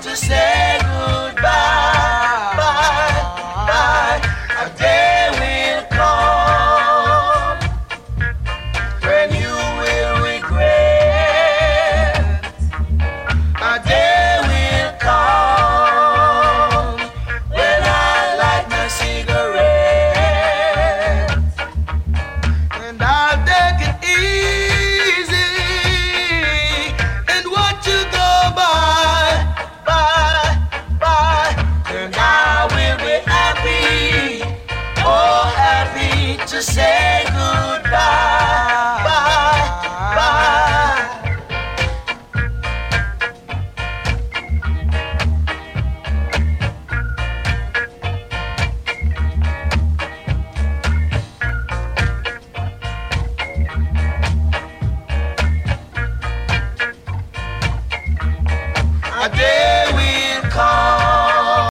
to say goodbye. Bye, bye. A day will come when you will regret. A day will come when I light my cigarette, and I'll take it easy and watch you go by, by, by, and I will be happy, oh happy to say goodbye, bye, bye. A day